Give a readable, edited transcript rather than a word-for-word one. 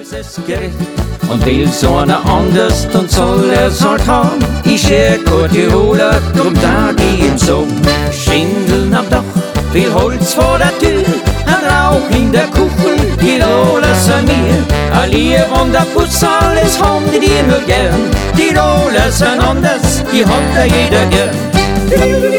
ist gerecht und will so einer anders, dann soll er's halt haben. Ich schär kein Tiroler, drum sag ich ihm so. Schindeln am Dach, viel Holz vor der Tür, ein Rauch in der Kuchel, Tiroler sind wir. Ein Lieb und ein Kuss, alles haben die nur gern. Tiroler sind anders, die hat da jeder gern.